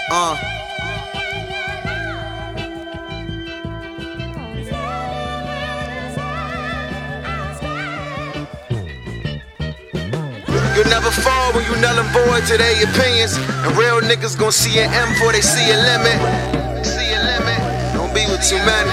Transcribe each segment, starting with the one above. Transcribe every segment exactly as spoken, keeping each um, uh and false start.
Uh. You'll never fall when you null and void to their opinions. And real niggas gon' see an M before they see a limit. See a limit. Don't be with too many.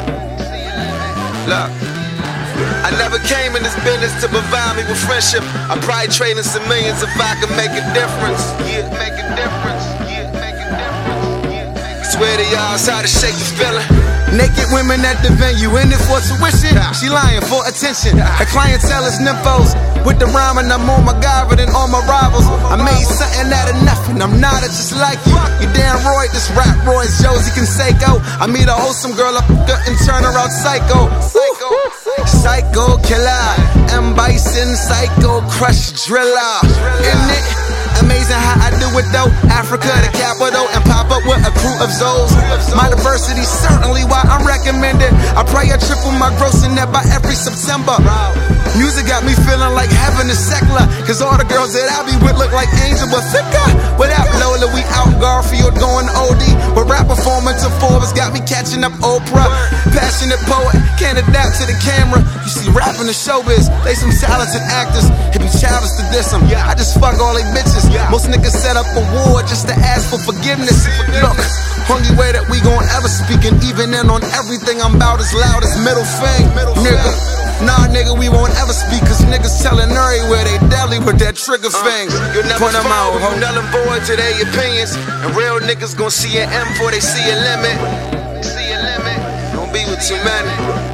Look, I never came in this business to provide me with friendship. I probably trade in some millions if I can make a difference. Yeah, make a difference. Yeah, make a difference. Yeah, make a swear to y'all, it's how to shake the feeling. Naked women at the venue, in it for tuition. She lying for attention. Her clientele is nymphos. With the rhyme and I'm on my MacGyver than all my rivals. I made something out of nothing, I'm not a just like you. You damn right, this rap Roy's Josie Canseco. I meet a wholesome girl up and turn her out psycho. Psycho, psycho killer, M Bison, psycho crush driller. Isn't it amazing how I do it though? Africa the capital and pop up with a crew of Zoes. My diversity certainly why I'm recommended. I pray I triple my gross in that by every September. Music got me feeling like heaven is secular. Cause all the girls that I be with look like angel but thicker. Without Lola, we out Garfield going O D. But rap performance to Forbes got me catching up Oprah. Passionate poet, can't adapt to the camera. You see rapping the showbiz, they some talented actors. It be childish to diss them, I just fuck all they bitches. Most niggas set up a war just to ask for forgiveness. Look, only way that we gon' ever speak, and even in on everything I'm about as loud as middle fang. Nigga, nah nigga, we won't ever speak, cause niggas telling everywhere they deadly with that trigger fang. Uh, You'll never fall when you null and void to their opinions. And real niggas gon' see an M before they see a limit. See a limit, don't be with too many.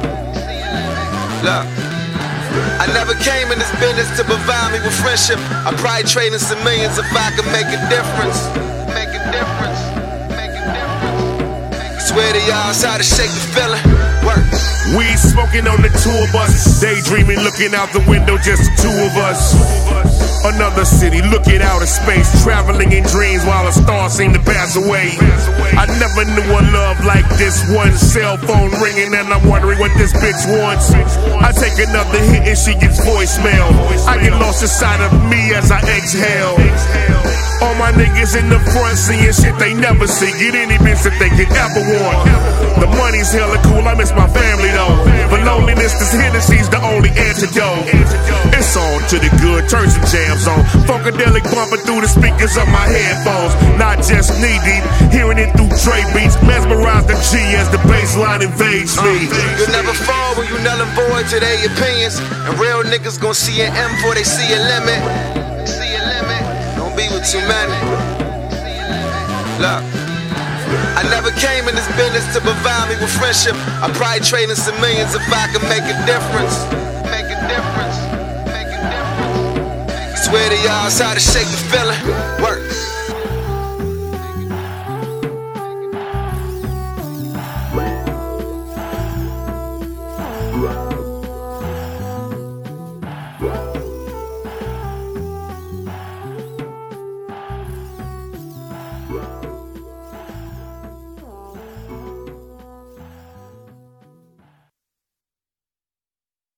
Look, I never came in this business to provide me with friendship. I probably trade in some millions if I could make a difference. Make a difference, make a difference. Swear to y'all, it's how to shake the feeling. Work. We smoking on the tour bus, daydreaming, looking out the window, just the two of us. Another city, looking out of space, traveling in dreams while a star seemed to pass away. I never knew a love like this one. Cell phone ringing and I'm wondering what this bitch wants. I take another hit and she gets voicemail. I get lost inside of me as I exhale. All my niggas in the front seeing shit they never see. Get any bitch that they could ever want. The money's hella cool, I miss my family though. But loneliness, this Hennessy's the only antidote. It's on to the good, turn some jams on. Funkadelic bumping through the speakers of my headphones. Not just knee deep, hearing it through Dre beats. Mesmerize the G as the bass line invades me. You'll never fall when you null and void to their opinions. And real niggas gon' see an M before they see a limit. See a limit, don't be with too many. Look, I never came in this business to provide me with friendship. I probably trade in some millions if I can make a difference. Make a difference, make a difference. Swear to y'all, it's how to shake the feeling. Work.